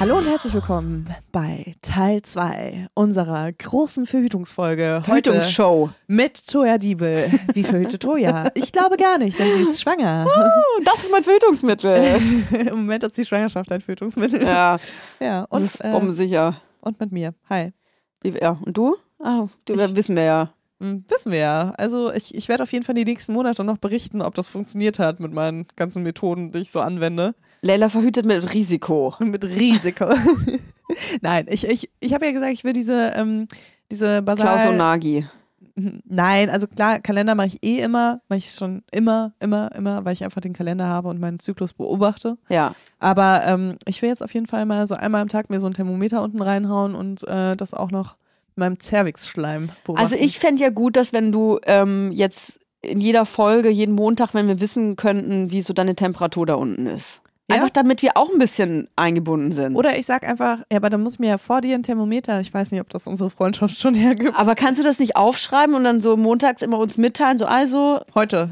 Hallo und herzlich willkommen bei Teil 2 unserer großen Verhütungsfolge. Verhütungsshow. Mit Toja Diebel. Wie verhütet Toja? Ich glaube gar nicht, denn sie ist schwanger. Das ist mein Verhütungsmittel. Im Moment ist die Schwangerschaft ein Verhütungsmittel. Ja, Ja, das und, ist bombensicher. und mit mir. Hi. Ja, und du? Wissen wir ja. Wissen wir ja. Also ich werde auf jeden Fall die nächsten Monate noch berichten, ob das funktioniert hat mit meinen ganzen Methoden, die ich so anwende. Leila verhütet mit Risiko. Mit Risiko. Nein, ich habe ja gesagt, ich will diese Basal... Klaus und Nagi. Nein, also klar, Kalender mache ich immer, mache ich schon immer, weil ich einfach den Kalender habe und meinen Zyklus beobachte. Ja. Aber ich will jetzt auf jeden Fall mal so einmal am Tag mir so ein Thermometer unten reinhauen und das auch noch mit meinem Cervix-Schleim beobachten. Also ich fände ja gut, dass wenn du jetzt in jeder Folge, jeden Montag, wenn wir wissen könnten, wie so deine Temperatur da unten ist. Ja? Einfach damit wir auch ein bisschen eingebunden sind. Oder ich sag einfach, ja, aber dann muss mir ja vor dir ein Thermometer, ich weiß nicht, ob das unsere Freundschaft schon hergibt. Aber kannst du das nicht aufschreiben und dann so montags immer uns mitteilen? So, also Heute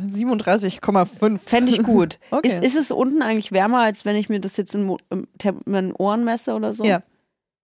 37,5. fände ich gut. Okay. Ist es unten eigentlich wärmer, als wenn ich mir das jetzt in meinen Ohren messe oder so? Ja.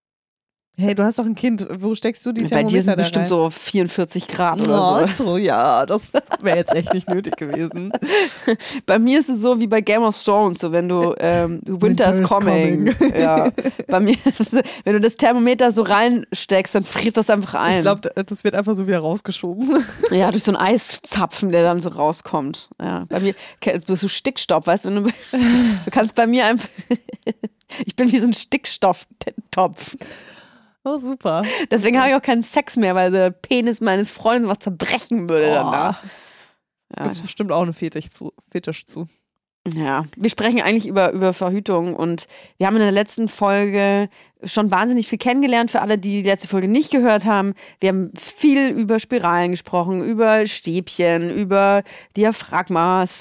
Hey, du hast doch ein Kind. Wo steckst du die Bei Thermometer dir sind da bestimmt rein? so 44 Grad oder so. So, ja, das wäre jetzt echt nicht nötig gewesen. Bei mir ist es so wie bei Game of Thrones, so wenn du Winter is coming. Ja. Bei mir, wenn du das Thermometer so reinsteckst, dann friert das einfach ein. Ich glaube, das wird einfach so wieder rausgeschoben. Ja, durch so einen Eiszapfen, der dann so rauskommt. Ja. Bei mir bist du Stickstoff, weißt du, du kannst bei mir einfach ich bin wie so ein Stickstofftopf. Oh, super. Deswegen habe ich auch keinen Sex mehr, weil der Penis meines Freundes einfach zerbrechen würde danach. Ja. Gibt bestimmt auch einen Fetisch zu. Ja, wir sprechen eigentlich über Verhütung und wir haben in der letzten Folge schon wahnsinnig viel kennengelernt für alle, die letzte Folge nicht gehört haben. Wir haben viel über Spiralen gesprochen, über Stäbchen, über Diaphragmas,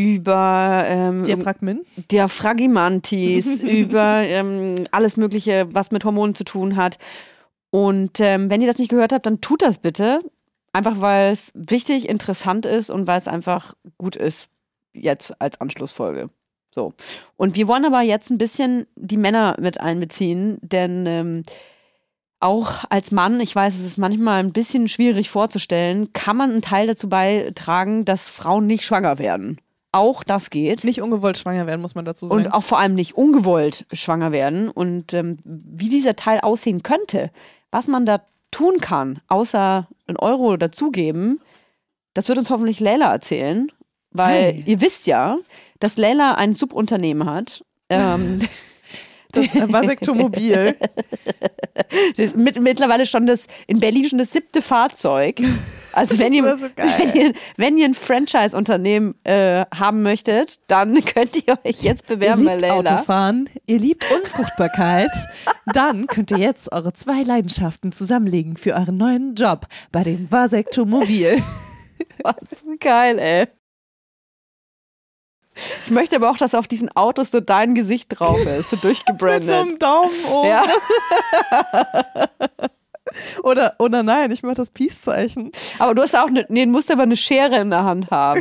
über Diaphragmantis, über alles Mögliche, was mit Hormonen zu tun hat. Und wenn ihr das nicht gehört habt, dann tut das bitte. Einfach weil es wichtig, interessant ist und weil es einfach gut ist. Jetzt als Anschlussfolge. So. Und wir wollen aber jetzt ein bisschen die Männer mit einbeziehen, denn auch als Mann, ich weiß, es ist manchmal ein bisschen schwierig vorzustellen, kann man einen Teil dazu beitragen, dass Frauen nicht schwanger werden. Auch das geht. Nicht ungewollt schwanger werden, muss man dazu sagen. Und auch vor allem nicht ungewollt schwanger werden. Und wie dieser Teil aussehen könnte, was man da tun kann, außer einen Euro dazugeben, das wird uns hoffentlich Leila erzählen. Weil ihr wisst ja, dass Leila ein Subunternehmen hat. Das Vasektomobil. Mittlerweile schon in Berlin schon das 7. Fahrzeug. Also wenn ihr ein Franchise-Unternehmen haben möchtet, dann könnt ihr euch jetzt bewerben bei Leila. Ihr liebt Autofahren, ihr liebt Unfruchtbarkeit, dann könnt ihr jetzt eure 2 Leidenschaften zusammenlegen für euren neuen Job bei dem Vasektomobil. Was geil, ey. Ich möchte aber auch, dass auf diesen Autos so dein Gesicht drauf ist, so durchgebrandet. Mit so einem Daumen oben. Ja. Oder nein, ich mache das Peace-Zeichen. Aber du hast auch du musst aber eine Schere in der Hand haben.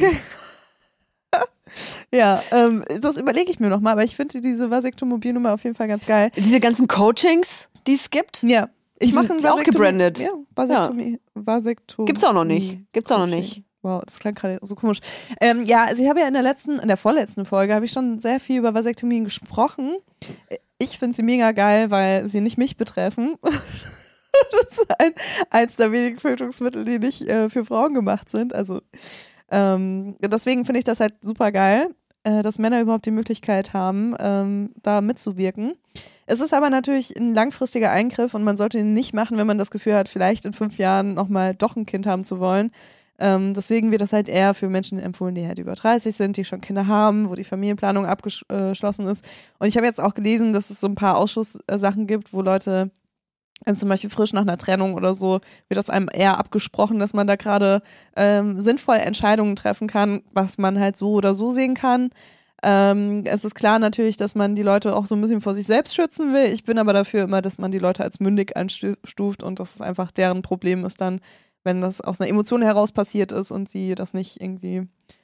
Ja, das überlege ich mir nochmal, aber ich finde diese Vasektomobilnummer auf jeden Fall ganz geil. Diese ganzen Coachings, die es gibt. Ja. Ich mache auch gebrandet. Ja, Vasektomie. Gibt's auch noch nicht. Wow, das klang gerade so komisch. Ja, also ich habe ja in der vorletzten Folge, habe ich schon sehr viel über Vasektomien gesprochen. Ich finde sie mega geil, weil sie nicht mich betreffen. Das ist eins der wenigen Verhütungsmittel, die nicht für Frauen gemacht sind. Also deswegen finde ich das halt super geil, dass Männer überhaupt die Möglichkeit haben, da mitzuwirken. Es ist aber natürlich ein langfristiger Eingriff und man sollte ihn nicht machen, wenn man das Gefühl hat, vielleicht in 5 Jahren nochmal doch ein Kind haben zu wollen. Deswegen wird das halt eher für Menschen empfohlen, die halt über 30 sind, die schon Kinder haben, wo die Familienplanung abgeschlossen ist. Und ich habe jetzt auch gelesen, dass es so ein paar Ausschusssachen gibt, wo Leute, also zum Beispiel frisch nach einer Trennung oder so, wird das einem eher abgesprochen, dass man da gerade sinnvoll Entscheidungen treffen kann, was man halt so oder so sehen kann. Es ist klar natürlich, dass man die Leute auch so ein bisschen vor sich selbst schützen will. Ich bin aber dafür immer, dass man die Leute als mündig einstuft und dass es einfach deren Problem ist dann, wenn das aus einer Emotion heraus passiert ist und sie das nicht irgendwie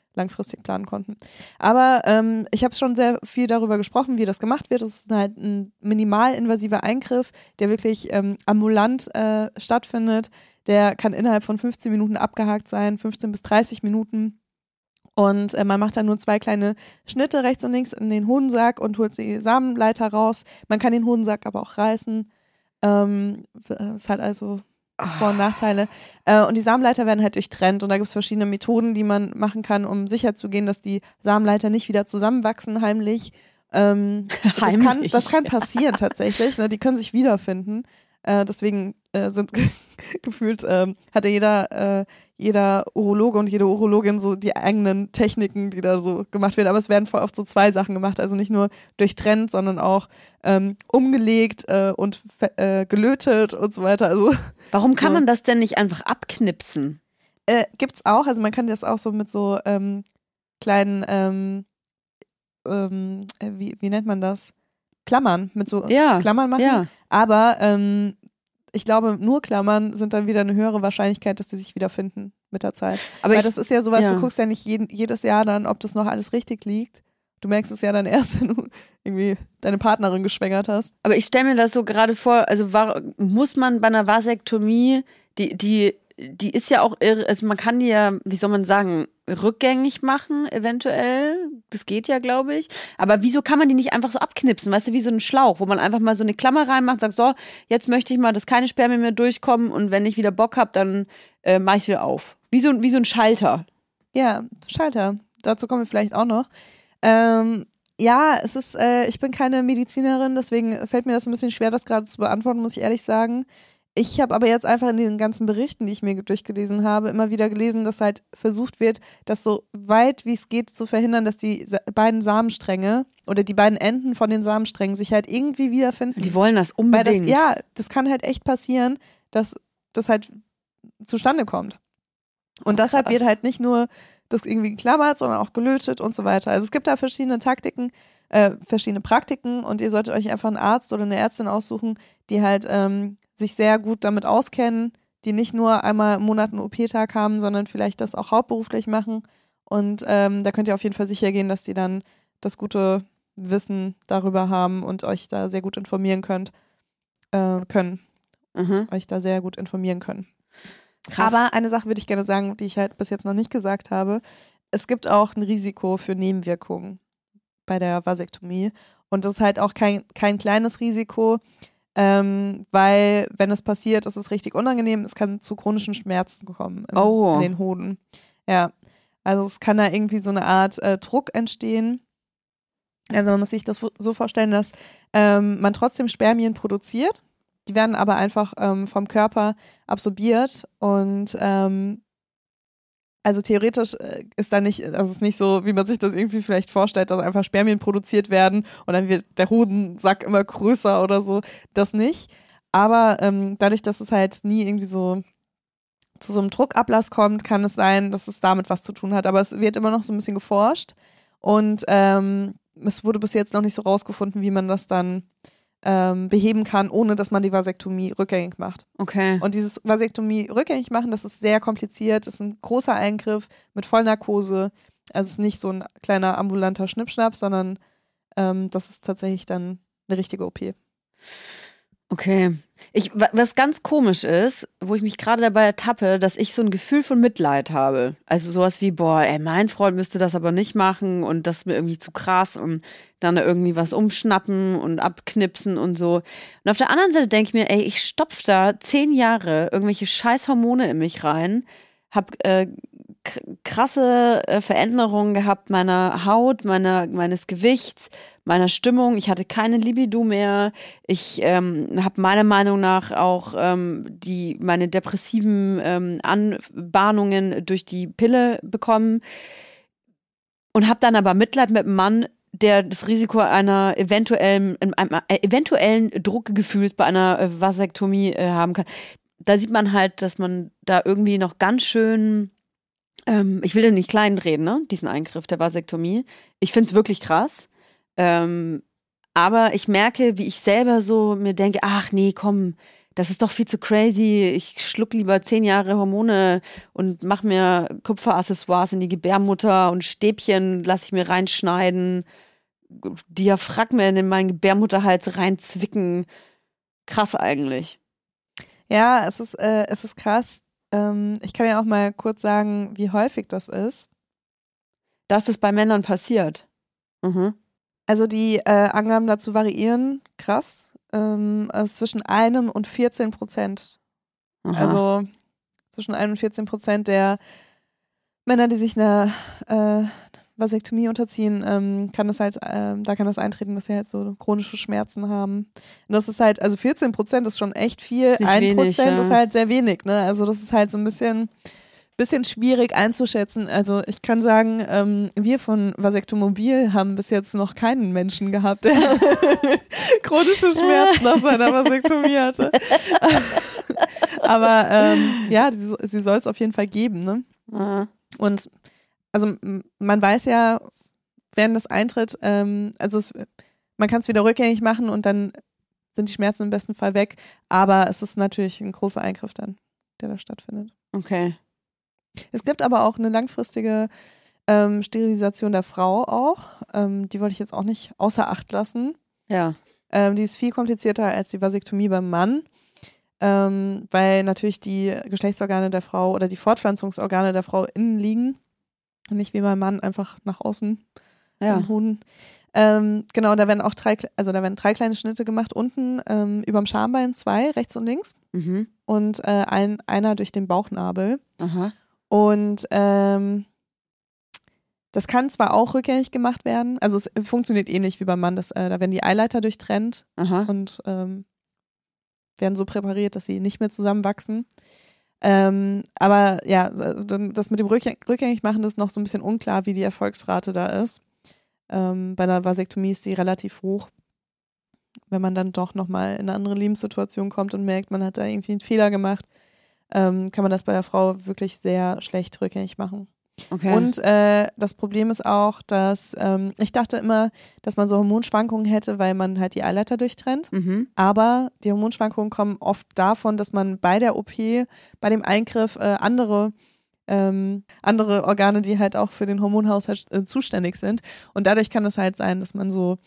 langfristig planen konnten. Aber ich habe schon sehr viel darüber gesprochen, wie das gemacht wird. Es ist halt ein minimalinvasiver Eingriff, der wirklich ambulant stattfindet. Der kann innerhalb von 15 Minuten abgehakt sein, 15 bis 30 Minuten. Und man macht dann nur 2 kleine Schnitte rechts und links in den Hodensack und holt die Samenleiter raus. Man kann den Hodensack aber auch reißen. Es hat also Vor- und Nachteile. Und die Samenleiter werden halt durchtrennt und da gibt es verschiedene Methoden, die man machen kann, um sicherzugehen, dass die Samenleiter nicht wieder zusammenwachsen, heimlich. Das kann passieren tatsächlich. Ne? Die können sich wiederfinden. Deswegen sind gefühlt hatte jeder Urologe und jede Urologin so die eigenen Techniken, die da so gemacht werden. Aber es werden voll oft so 2 Sachen gemacht. Also nicht nur durchtrennt, sondern auch umgelegt und gelötet und so weiter. Also, warum kann man das denn nicht einfach abknipsen? Gibt's auch. Also man kann das auch so mit so kleinen, wie nennt man das? Klammern. Mit so Klammern machen. Ja. Aber ich glaube, nur Klammern sind dann wieder eine höhere Wahrscheinlichkeit, dass die sich wiederfinden mit der Zeit. Weil das ist ja sowas, du guckst ja nicht jedes Jahr dann, ob das noch alles richtig liegt. Du merkst es ja dann erst, wenn du irgendwie deine Partnerin geschwängert hast. Aber ich stelle mir das so gerade vor, also muss man bei einer Vasektomie, die ist ja auch, also man kann die ja, wie soll man sagen, rückgängig machen, eventuell. Das geht ja, glaube ich. Aber wieso kann man die nicht einfach so abknipsen? Weißt du, wie so ein Schlauch, wo man einfach mal so eine Klammer reinmacht, sagt, so, jetzt möchte ich mal, dass keine Spermien mehr durchkommen und wenn ich wieder Bock habe, dann mache ich es wieder auf. Wie so ein Schalter. Ja, Schalter. Dazu kommen wir vielleicht auch noch. Ja, es ist, ich bin keine Medizinerin, deswegen fällt mir das ein bisschen schwer, das gerade zu beantworten, muss ich ehrlich sagen. Ich habe aber jetzt einfach in den ganzen Berichten, die ich mir durchgelesen habe, immer wieder gelesen, dass halt versucht wird, das so weit wie es geht zu verhindern, dass die beiden Samenstränge oder die beiden Enden von den Samensträngen sich halt irgendwie wiederfinden. Die wollen das unbedingt. Weil das kann halt echt passieren, dass das halt zustande kommt. Und deshalb wird halt nicht nur das irgendwie geklammert, sondern auch gelötet und so weiter. Also es gibt da verschiedene Taktiken, verschiedene Praktiken und ihr solltet euch einfach einen Arzt oder eine Ärztin aussuchen, die halt sich sehr gut damit auskennen, die nicht nur einmal im Monat einen OP-Tag haben, sondern vielleicht das auch hauptberuflich machen. Und da könnt ihr auf jeden Fall sicher gehen, dass die dann das gute Wissen darüber haben und euch da sehr gut informieren euch da sehr gut informieren können. Krass. Aber eine Sache würde ich gerne sagen, die ich halt bis jetzt noch nicht gesagt habe. Es gibt auch ein Risiko für Nebenwirkungen bei der Vasektomie. Und das ist halt auch kein kleines Risiko, weil, wenn es passiert, ist es richtig unangenehm. Es kann zu chronischen Schmerzen kommen in den Hoden. Ja, also es kann da irgendwie so eine Art Druck entstehen. Also man muss sich das so vorstellen, dass man trotzdem Spermien produziert. Die werden aber einfach vom Körper absorbiert und also theoretisch ist da nicht, also es ist nicht so, wie man sich das irgendwie vielleicht vorstellt, dass einfach Spermien produziert werden und dann wird der Hodensack immer größer oder so. Das nicht. Aber dadurch, dass es halt nie irgendwie so zu so einem Druckablass kommt, kann es sein, dass es damit was zu tun hat. Aber es wird immer noch so ein bisschen geforscht und es wurde bis jetzt noch nicht so rausgefunden, wie man das dann beheben kann, ohne dass man die Vasektomie rückgängig macht. Okay. Und dieses Vasektomie rückgängig machen, das ist sehr kompliziert, das ist ein großer Eingriff mit Vollnarkose. Also es ist nicht so ein kleiner ambulanter Schnippschnapp, sondern das ist tatsächlich dann eine richtige OP. Okay. Was ganz komisch ist, wo ich mich gerade dabei ertappe, dass ich so ein Gefühl von Mitleid habe. Also sowas wie, boah, ey, mein Freund müsste das aber nicht machen und das ist mir irgendwie zu krass und dann irgendwie was umschnappen und abknipsen und so. Und auf der anderen Seite denke ich mir, ey, ich stopfe da 10 Jahre irgendwelche scheiß Hormone in mich rein, hab krasse Veränderungen gehabt meiner Haut, meines Gewichts, meiner Stimmung. Ich hatte keine Libido mehr. Ich habe meiner Meinung nach auch meine depressiven Anbahnungen durch die Pille bekommen und habe dann aber Mitleid mit einem Mann, der das Risiko einem eventuellen Druckgefühls bei einer Vasektomie haben kann. Da sieht man halt, dass man da irgendwie noch ganz schön, ich will den nicht kleinreden, ne, diesen Eingriff der Vasektomie. Ich finde es wirklich krass. Aber ich merke, wie ich selber so mir denke, ach nee, komm, das ist doch viel zu crazy. Ich schluck lieber 10 Jahre Hormone und mach mir Kupferaccessoires in die Gebärmutter und Stäbchen lasse ich mir reinschneiden, Diaphragmen in meinen Gebärmutterhals reinzwicken. Krass eigentlich. Ja, es ist krass. Ich kann ja auch mal kurz sagen, wie häufig das ist. Dass es bei Männern passiert. Mhm. Also die Angaben dazu variieren krass. Also zwischen 1 und 14%. Aha. Also zwischen 1 und 14% der Männer, die sich einer Vasektomie unterziehen, kann das eintreten, dass sie halt so chronische Schmerzen haben. Und das ist halt, also 14% ist schon echt viel, Ist nicht 1% wenig, ja. ist halt sehr wenig, ne? Also das ist halt so ein bisschen schwierig einzuschätzen. Also ich kann sagen, wir von Vasektomobil haben bis jetzt noch keinen Menschen gehabt, der chronische Schmerzen nach seiner Vasektomie hatte. Aber ja, sie soll es auf jeden Fall geben, ne? Aha. Und also man weiß ja, wenn das eintritt, man kann es wieder rückgängig machen und dann sind die Schmerzen im besten Fall weg. Aber es ist natürlich ein großer Eingriff dann, der da stattfindet. Okay. Es gibt aber auch eine langfristige Sterilisation der Frau auch. Die wollte ich jetzt auch nicht außer Acht lassen. Ja. Die ist viel komplizierter als die Vasektomie beim Mann. Weil natürlich die Geschlechtsorgane der Frau oder die Fortpflanzungsorgane der Frau innen liegen und nicht wie beim Mann einfach nach außen im Hoden. Genau, da werden auch 3 kleine Schnitte gemacht, unten überm Schambein 2, rechts und links, und einer durch den Bauchnabel. Aha. Und das kann zwar auch rückgängig gemacht werden, also es funktioniert ähnlich wie beim Mann, da werden die Eileiter durchtrennt. Aha. Und werden so präpariert, dass sie nicht mehr zusammenwachsen. Aber ja, das mit dem rückgängig machen ist noch so ein bisschen unklar, wie die Erfolgsrate da ist. Bei einer Vasektomie ist die relativ hoch. Wenn man dann doch nochmal in eine andere Lebenssituation kommt und merkt, man hat da irgendwie einen Fehler gemacht, kann man das bei der Frau wirklich sehr schlecht rückgängig machen. Okay. Und das Problem ist auch, dass ich dachte immer, dass man so Hormonschwankungen hätte, weil man halt die Eileiter durchtrennt. Aber die Hormonschwankungen kommen oft davon, dass man bei der OP, bei dem Eingriff andere Organe, die halt auch für den Hormonhaushalt zuständig sind. Und dadurch kann es halt sein, dass man so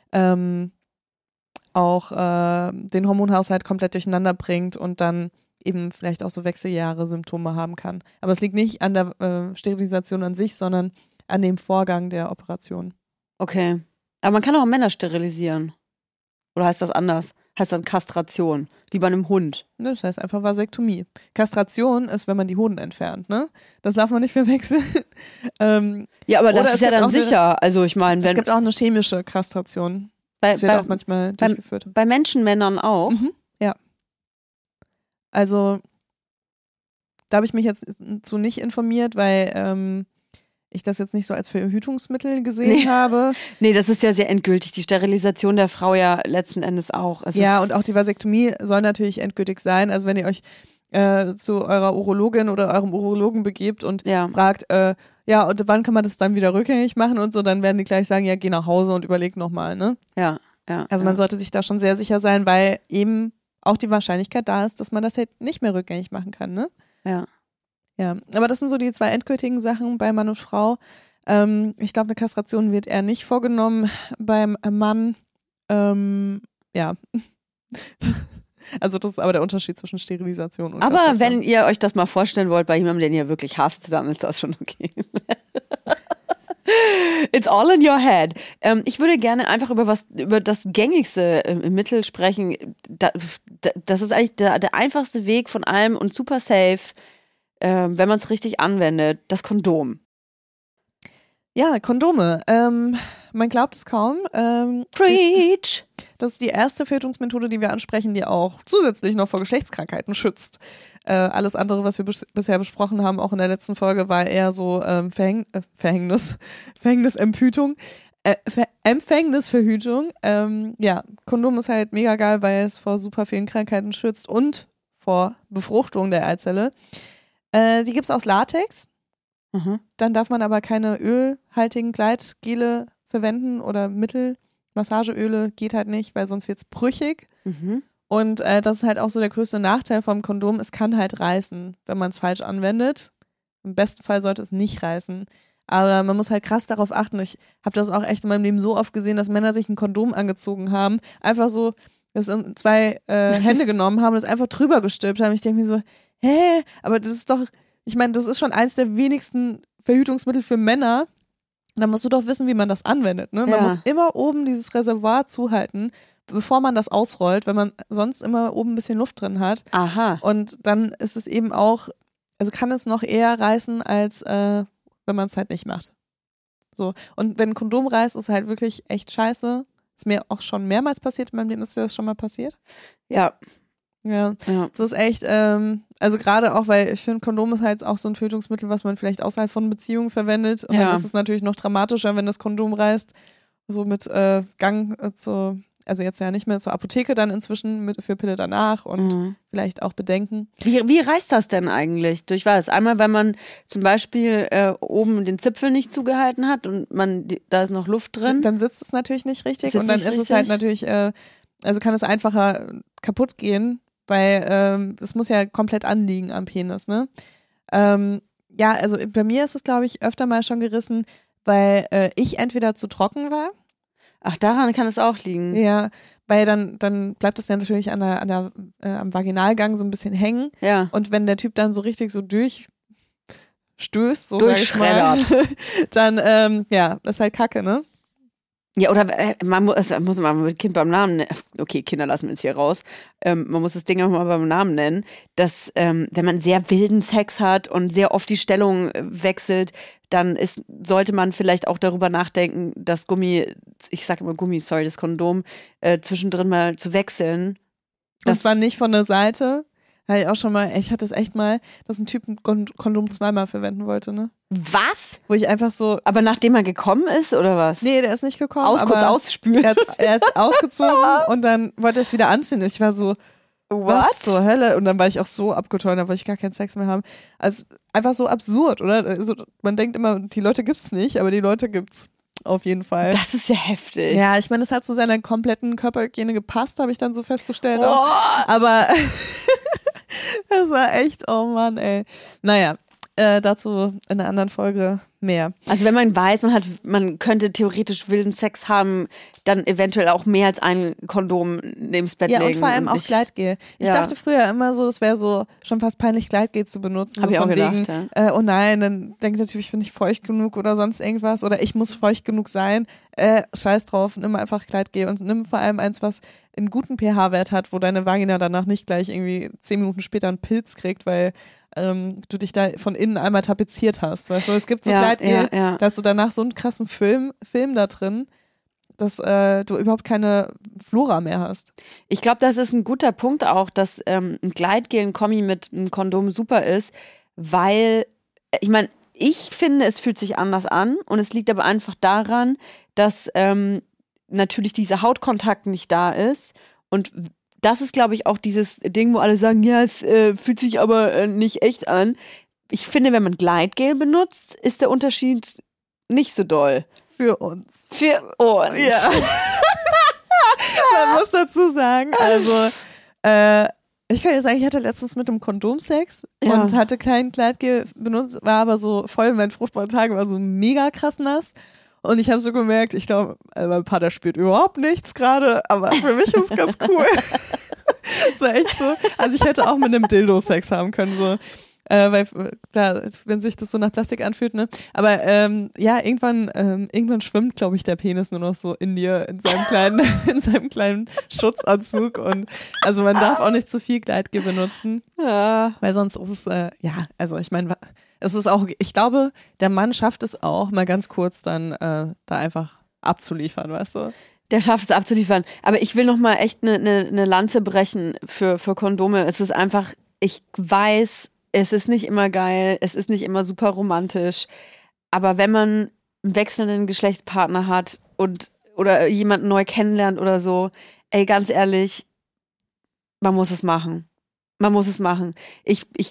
auch den Hormonhaushalt komplett durcheinander bringt und dann eben vielleicht auch so Wechseljahre-Symptome haben kann. Aber es liegt nicht an der Sterilisation an sich, sondern an dem Vorgang der Operation. Okay. Aber man kann auch Männer sterilisieren. Oder heißt das anders? Heißt dann Kastration, wie bei einem Hund. Das heißt einfach Vasektomie. Kastration ist, wenn man die Hoden entfernt, ne? Das darf man nicht verwechseln. Ja, aber das ist ja dann sicher. Also ich meine, es gibt auch eine chemische Kastration. Das wird auch manchmal durchgeführt. Bei Menschenmännern auch? Ja. Also, da habe ich mich jetzt zu nicht informiert, weil ich das jetzt nicht so als Verhütungsmittel gesehen habe. Nee, das ist ja sehr endgültig. Die Sterilisation der Frau ja letzten Endes auch. Und auch die Vasektomie soll natürlich endgültig sein. Also wenn ihr euch zu eurer Urologin oder eurem Urologen begebt und fragt, und wann kann man das dann wieder rückgängig machen und so, dann werden die gleich sagen, ja, geh nach Hause und überleg nochmal, ne? Ja. Also man sollte sich da schon sehr sicher sein, weil eben auch die Wahrscheinlichkeit da ist, dass man das halt nicht mehr rückgängig machen kann, ne? Ja. Ja, aber das sind so die 2 endgültigen Sachen bei Mann und Frau. Ich glaube, eine Kastration wird eher nicht vorgenommen beim Mann. Ja. Also das ist aber der Unterschied zwischen Sterilisation und Kastration. Aber wenn ihr euch das mal vorstellen wollt bei jemandem, den ihr wirklich hasst, dann ist das schon okay. It's all in your head. Ich würde gerne einfach über das gängigste Mittel sprechen. Das ist eigentlich der einfachste Weg von allem und super safe, wenn man es richtig anwendet. Das Kondom. Ja, Kondome. Man glaubt es kaum. Preach! Das ist die erste Verhütungsmethode, die wir ansprechen, die auch zusätzlich noch vor Geschlechtskrankheiten schützt. Alles andere, was wir bisher besprochen haben, auch in der letzten Folge, war eher so Empfängnisverhütung. Empfängnisverhütung. Kondom ist halt mega geil, weil es vor super vielen Krankheiten schützt und vor Befruchtung der Eizelle. Die gibt es aus Latex. Dann darf man aber keine ölhaltigen Gleitgele verwenden oder Mittel. Massageöle geht halt nicht, weil sonst wird es brüchig. Und das ist halt auch so der größte Nachteil vom Kondom. Es kann halt reißen, wenn man es falsch anwendet. Im besten Fall sollte es nicht reißen. Aber man muss halt krass darauf achten. Ich habe das auch echt in meinem Leben so oft gesehen, dass Männer sich ein Kondom angezogen haben. Einfach so, das in zwei Hände genommen haben und das einfach drüber gestülpt haben. Ich denke mir so, hä? Aber das ist doch, ich meine, das ist schon eins der wenigsten Verhütungsmittel für Männer. Da musst du doch wissen, wie man das anwendet. Ne? Man muss immer oben dieses Reservoir zuhalten, bevor man das ausrollt, wenn man sonst immer oben ein bisschen Luft drin hat. Aha. Und dann ist es eben auch, also kann es noch eher reißen, als wenn man es halt nicht macht. So. Und wenn ein Kondom reißt, ist halt wirklich echt scheiße. Ist mir auch schon mehrmals passiert in meinem Leben. Ist dir das schon mal passiert? Ja. Ja. Das ist echt, also gerade auch, weil ich finde, Kondom ist halt auch so ein Tötungsmittel, was man vielleicht außerhalb von Beziehungen verwendet. Und dann ist es natürlich noch dramatischer, wenn das Kondom reißt. So mit Gang also jetzt ja nicht mehr zur Apotheke dann inzwischen für Pille danach und vielleicht auch Bedenken. Wie reißt das denn eigentlich? Durch was? Einmal, wenn man zum Beispiel oben den Zipfel nicht zugehalten hat und da ist noch Luft drin. Dann sitzt es natürlich nicht richtig und dann ist es halt natürlich, also kann es einfacher kaputt gehen, weil es muss ja komplett anliegen am Penis, ne? Ja, also bei mir ist es, glaube ich, öfter mal schon gerissen, weil ich entweder zu trocken war. Ach, daran kann es auch liegen. Ja, weil dann bleibt es ja natürlich am Vaginalgang so ein bisschen hängen. Ja. Und wenn der Typ dann so richtig so durchstößt, so durchschreddert, sag ich mal, dann, das ist halt Kacke, ne? Ja, oder man muss mal mit Kind beim Namen nennen. Okay, Kinder lassen wir jetzt hier raus. Man muss das Ding auch mal beim Namen nennen, dass wenn man sehr wilden Sex hat und sehr oft die Stellung wechselt, dann sollte man vielleicht auch darüber nachdenken, das das Kondom zwischendrin mal zu wechseln. Das war nicht von der Seite. Hatte ich auch schon mal, ich hatte es echt mal, dass ein Typ ein Kondom zweimal verwenden wollte, ne? Was? Wo ich einfach so. Aber nachdem er gekommen ist, oder was? Nee, der ist nicht gekommen. Kurz ausspülen. Er hat es ausgezogen und dann wollte er es wieder anziehen. Ich war so, was zur Hölle? Und dann war ich auch so abgeturnt, da wollte ich gar keinen Sex mehr haben. Also einfach so absurd, oder? Also, man denkt immer, die Leute gibt's nicht, aber die Leute gibt's. Auf jeden Fall. Das ist ja heftig. Ja, ich meine, es hat zu seiner kompletten Körperhygiene gepasst, habe ich dann so festgestellt. Auch. Aber das war echt, oh Mann, ey. Naja, dazu in einer anderen Folge mehr. Also wenn man weiß, man könnte theoretisch wilden Sex haben, dann eventuell auch mehr als ein Kondom neben das Bett legen. Ja, und vor allem auch Gleitgel. Ich dachte früher immer so, das wäre so schon fast peinlich, Gleitgel zu benutzen. Hab so ich auch gedacht, wegen, oh nein, dann denke ich natürlich, ich bin nicht feucht genug oder sonst irgendwas. Oder ich muss feucht genug sein. Scheiß drauf, nimm einfach Gleitgel und nimm vor allem eins, was einen guten pH-Wert hat, wo deine Vagina danach nicht gleich irgendwie 10 Minuten später einen Pilz kriegt, weil du dich da von innen einmal tapeziert hast. Weißt du, es gibt so Gleitgel, da hast du danach so einen krassen Film da drin, dass du überhaupt keine Flora mehr hast. Ich glaube, das ist ein guter Punkt auch, dass ein Gleitgel, ein Kombi mit einem Kondom super ist, weil, ich meine, ich finde, es fühlt sich anders an und es liegt aber einfach daran, dass natürlich dieser Hautkontakt nicht da ist und das ist, glaube ich, auch dieses Ding, wo alle sagen, ja, es fühlt sich aber nicht echt an. Ich finde, wenn man Gleitgel benutzt, ist der Unterschied nicht so doll. Für uns. Für uns. Ja. Man muss dazu sagen, also ich kann dir sagen, ich hatte letztens mit einem Kondom Sex und hatte kein Gleitgel benutzt, war aber so voll, mein fruchtbarer Tag war so mega krass nass. Und ich habe so gemerkt, ich glaube, mein Partner spürt überhaupt nichts gerade, aber für mich ist es ganz cool. Das war echt so. Also ich hätte auch mit einem Dildo Sex haben können, so. Weil, klar, wenn sich das so nach Plastik anfühlt, ne? Aber irgendwann schwimmt, glaube ich, der Penis nur noch so in dir, in seinem kleinen Schutzanzug. Und also man darf auch nicht zu viel Gleitgel benutzen. Ja. Weil sonst ist es, also ich meine, es ist auch, ich glaube, der Mann schafft es auch, mal ganz kurz dann da einfach abzuliefern, weißt du? Der schafft es abzuliefern. Aber ich will nochmal echt eine Lanze brechen für Kondome. Es ist einfach, ich weiß, es ist nicht immer geil, es ist nicht immer super romantisch. Aber wenn man einen wechselnden Geschlechtspartner hat oder jemanden neu kennenlernt oder so, ey, ganz ehrlich, man muss es machen. Man muss es machen. Ich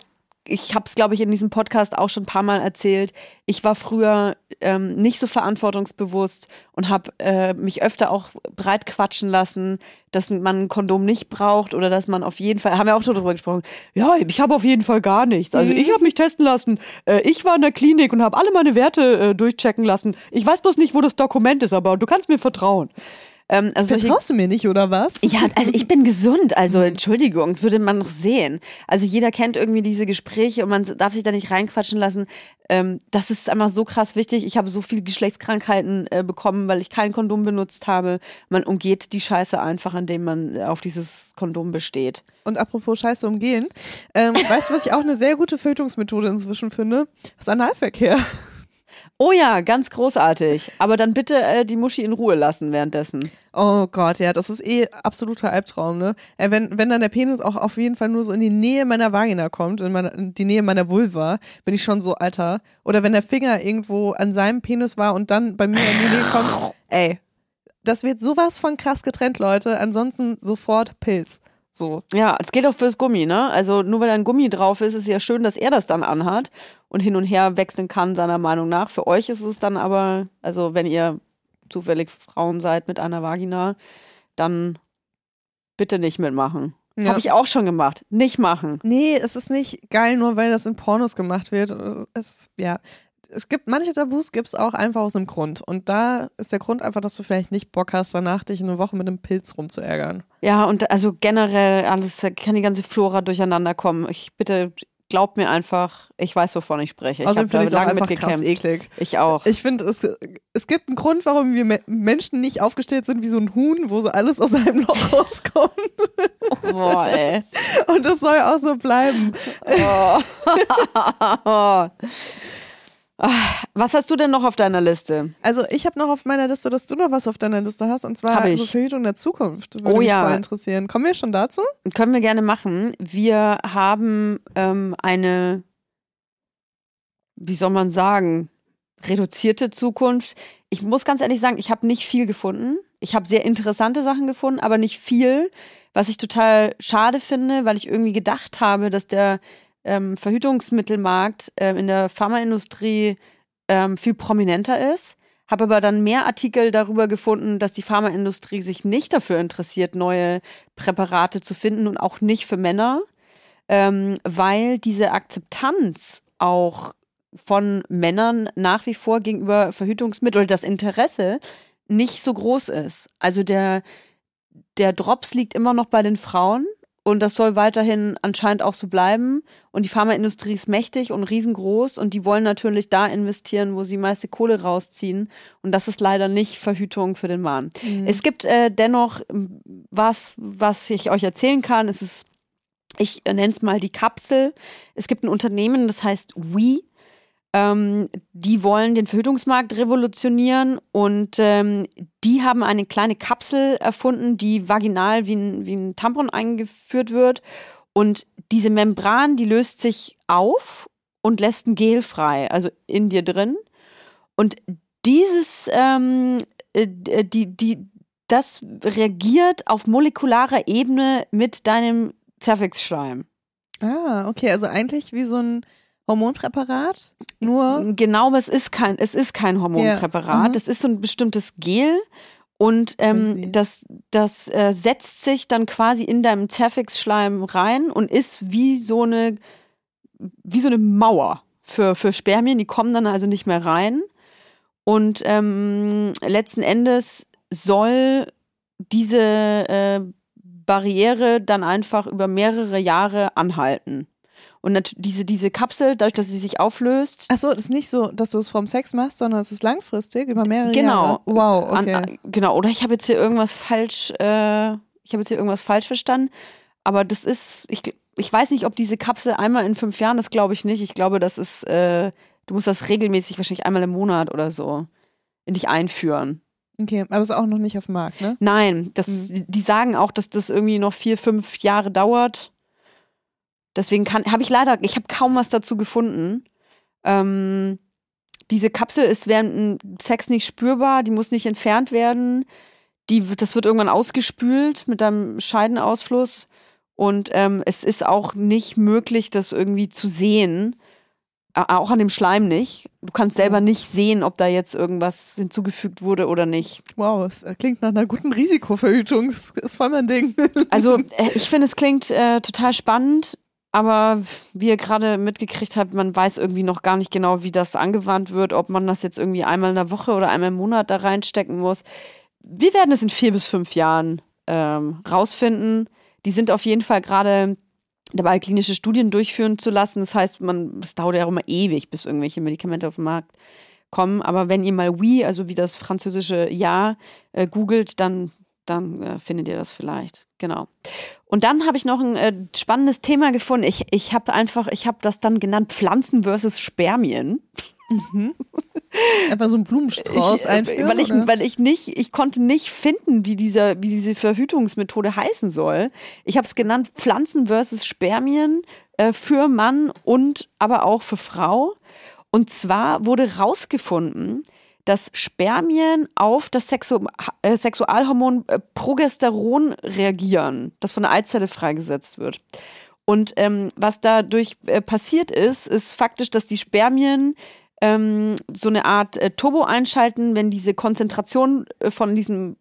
ich habe es, glaube ich, in diesem Podcast auch schon ein paar Mal erzählt. Ich war früher nicht so verantwortungsbewusst und habe mich öfter auch breit quatschen lassen, dass man ein Kondom nicht braucht oder dass man auf jeden Fall, haben wir auch schon drüber gesprochen, ja, ich habe auf jeden Fall gar nichts. Also ich habe mich testen lassen. Ich war in der Klinik und habe alle meine Werte durchchecken lassen. Ich weiß bloß nicht, wo das Dokument ist, aber du kannst mir vertrauen. Also vertraust du mir nicht, oder was? Ja, also ich bin gesund, also Entschuldigung, das würde man noch sehen. Also jeder kennt irgendwie diese Gespräche und man darf sich da nicht reinquatschen lassen. Das ist einfach so krass wichtig. Ich habe so viele Geschlechtskrankheiten bekommen, weil ich kein Kondom benutzt habe. Man umgeht die Scheiße einfach, indem man auf dieses Kondom besteht. Und apropos Scheiße umgehen, weißt du, was ich auch eine sehr gute Verhütungsmethode inzwischen finde? Das Analverkehr. Oh ja, ganz großartig. Aber dann bitte die Muschi in Ruhe lassen währenddessen. Oh Gott, ja, das ist absoluter Albtraum, ne? Wenn dann der Penis auch auf jeden Fall nur so in die Nähe meiner Vagina kommt, in die Nähe meiner Vulva, bin ich schon so, Alter. Oder wenn der Finger irgendwo an seinem Penis war und dann bei mir in die Nähe kommt, ey, das wird sowas von krass getrennt, Leute. Ansonsten sofort Pilz. So. Ja, es geht auch fürs Gummi, ne? Also nur weil da ein Gummi drauf ist, ist es ja schön, dass er das dann anhat und hin und her wechseln kann, seiner Meinung nach. Für euch ist es dann aber, also wenn ihr zufällig Frauen seid mit einer Vagina, dann bitte nicht mitmachen. Ja. Habe ich auch schon gemacht. Nicht machen. Nee, es ist nicht geil, nur weil das in Pornos gemacht wird. Es gibt manche Tabus, gibt es auch einfach aus einem Grund. Und da ist der Grund einfach, dass du vielleicht nicht Bock hast, danach dich eine Woche mit einem Pilz rumzuärgern. Ja, und also generell alles, kann die ganze Flora durcheinander kommen. Bitte glaub mir einfach, ich weiß, wovon ich spreche. Ich habe da lange mit gekämpft. Krass eklig. Ich auch. Ich finde, es gibt einen Grund, warum wir Menschen nicht aufgestellt sind wie so ein Huhn, wo so alles aus einem Loch rauskommt. Boah, ey. Und das soll auch so bleiben. Oh. Was hast du denn noch auf deiner Liste? Also ich habe noch auf meiner Liste, dass du noch was auf deiner Liste hast, und zwar so Verhütung der Zukunft. Würde mich voll interessieren. Kommen wir schon dazu? Können wir gerne machen. Wir haben eine, wie soll man sagen, reduzierte Zukunft. Ich muss ganz ehrlich sagen, ich habe nicht viel gefunden. Ich habe sehr interessante Sachen gefunden, aber nicht viel, was ich total schade finde, weil ich irgendwie gedacht habe, dass der Verhütungsmittelmarkt in der Pharmaindustrie viel prominenter ist. Habe aber dann mehr Artikel darüber gefunden, dass die Pharmaindustrie sich nicht dafür interessiert, neue Präparate zu finden und auch nicht für Männer, weil diese Akzeptanz auch von Männern nach wie vor gegenüber Verhütungsmitteln oder das Interesse nicht so groß ist. Also der Drops liegt immer noch bei den Frauen. Und das soll weiterhin anscheinend auch so bleiben. Und die Pharmaindustrie ist mächtig und riesengroß und die wollen natürlich da investieren, wo sie meiste Kohle rausziehen. Und das ist leider nicht Verhütung für den Mann. Mhm. Es gibt dennoch was ich euch erzählen kann. Ich nenne es mal die Kapsel. Es gibt ein Unternehmen, das heißt We. Die wollen den Verhütungsmarkt revolutionieren und die haben eine kleine Kapsel erfunden, die vaginal wie ein Tampon eingeführt wird, und diese Membran, die löst sich auf und lässt ein Gel frei, also in dir drin, und dieses das reagiert auf molekularer Ebene mit deinem Zervixschleim. Ah, okay, also eigentlich wie so ein Hormonpräparat? Nur? Genau, aber es ist kein Hormonpräparat. Yeah. Das ist so ein bestimmtes Gel und das setzt sich dann quasi in deinem Zervixschleim rein und ist wie so eine Mauer für Spermien. Die kommen dann also nicht mehr rein. Und letzten Endes soll diese Barriere dann einfach über mehrere Jahre anhalten. Und diese Kapsel, dadurch, dass sie sich auflöst. Ach so, das ist nicht so, dass du es vom Sex machst, sondern es ist langfristig, über mehrere Jahre. Wow, okay. Genau, oder ich habe jetzt hier irgendwas falsch verstanden. Aber das ist, ich weiß nicht, ob diese Kapsel einmal in 5 Jahren, das glaube ich nicht. Ich glaube, das ist, du musst das regelmäßig, wahrscheinlich einmal im Monat oder so, in dich einführen. Okay, aber es ist auch noch nicht auf dem Markt, ne? Nein, die sagen auch, dass das irgendwie noch 4-5 Jahre dauert. Deswegen habe ich kaum was dazu gefunden. Diese Kapsel ist während Sex nicht spürbar, die muss nicht entfernt werden. Das wird irgendwann ausgespült mit einem Scheidenausfluss. Und es ist auch nicht möglich, das irgendwie zu sehen. Auch an dem Schleim nicht. Du kannst selber nicht sehen, ob da jetzt irgendwas hinzugefügt wurde oder nicht. Wow, es klingt nach einer guten Risikoverhütung. Das ist voll mein Ding. Also ich finde, es klingt total spannend, aber wie ihr gerade mitgekriegt habt, man weiß irgendwie noch gar nicht genau, wie das angewandt wird, ob man das jetzt irgendwie einmal in der Woche oder einmal im Monat da reinstecken muss. Wir werden es in 4 bis 5 Jahren rausfinden. Die sind auf jeden Fall gerade dabei, klinische Studien durchführen zu lassen. Das heißt, es dauert ja auch immer ewig, bis irgendwelche Medikamente auf den Markt kommen. Aber wenn ihr mal oui, also wie das französische Ja, googelt, dann findet ihr das vielleicht. Genau. Und dann habe ich noch ein spannendes Thema gefunden. Ich habe das dann genannt Pflanzen versus Spermien. Mhm. Einfach so ein Blumenstrauß einführen? Ich konnte nicht finden, wie diese Verhütungsmethode heißen soll. Ich habe es genannt Pflanzen versus Spermien für Mann und aber auch für Frau. Und zwar wurde rausgefunden, dass Spermien auf das Sexualhormon Progesteron reagieren, das von der Eizelle freigesetzt wird. Und was dadurch passiert ist faktisch, dass die Spermien so eine Art Turbo einschalten, wenn diese Konzentration von diesem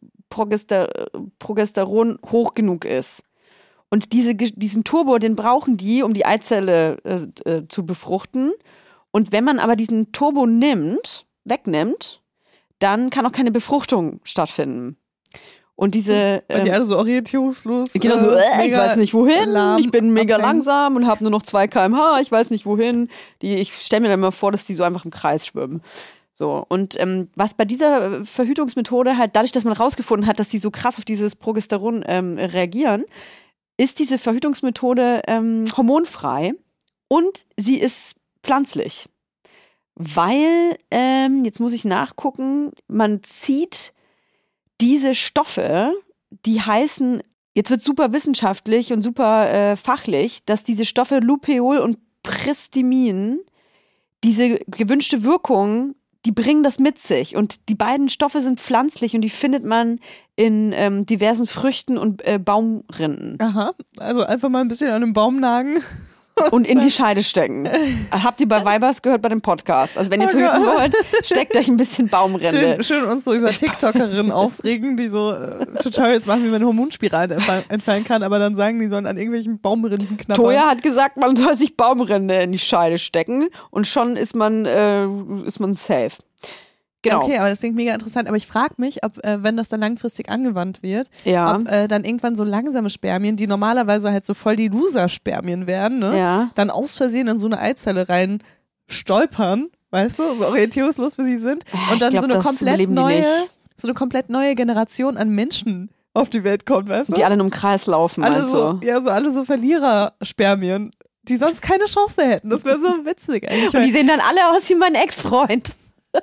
Progesteron hoch genug ist. Und diesen Turbo, den brauchen die, um die Eizelle zu befruchten. Und wenn man aber diesen Turbo wegnimmt, dann kann auch keine Befruchtung stattfinden. Und diese... Weil die alle so orientierungslos genau so, ich weiß nicht wohin, ich bin mega langsam und habe nur noch 2 km/h, ich weiß nicht wohin. Ich stelle mir dann mal vor, dass die so einfach im Kreis schwimmen. So, und was bei dieser Verhütungsmethode halt, dadurch, dass man rausgefunden hat, dass die so krass auf dieses Progesteron reagieren, ist diese Verhütungsmethode hormonfrei und sie ist pflanzlich. Weil, jetzt muss ich nachgucken, man zieht diese Stoffe, die heißen, jetzt wird super wissenschaftlich und super fachlich, dass diese Stoffe Lupeol und Pristimin, diese gewünschte Wirkung, die bringen das mit sich. Und die beiden Stoffe sind pflanzlich und die findet man in diversen Früchten und Baumrinden. Aha, also einfach mal ein bisschen an einem Baum nagen. Und in die Scheide stecken. Habt ihr bei Weibers gehört bei dem Podcast? Also wenn ihr verhüten wollt, steckt euch ein bisschen Baumrinde. Schön uns so über TikTokerinnen aufregen, die so Tutorials machen, wie man Hormonspiralen entfernen kann, aber dann sagen, die sollen an irgendwelchen Baumrinden knabbern. Toja hat gesagt, man soll sich Baumrinde in die Scheide stecken und schon ist man safe. Genau. Okay, aber das klingt mega interessant. Aber ich frage mich, ob, wenn das dann langfristig angewandt wird, ja. ob dann irgendwann so langsame Spermien, die normalerweise halt so voll die Loser-Spermien werden, ne, ja. dann aus Versehen in so eine Eizelle rein stolpern, weißt du, so orientierungslos wie sie sind. Und dann so eine komplett neue Generation an Menschen auf die Welt kommt, weißt du? Die alle nur im Kreis laufen, alle so, ja, so alle so Verlierer-Spermien, die sonst keine Chance hätten. Das wäre so witzig eigentlich. Und die sehen dann alle aus wie mein Ex-Freund.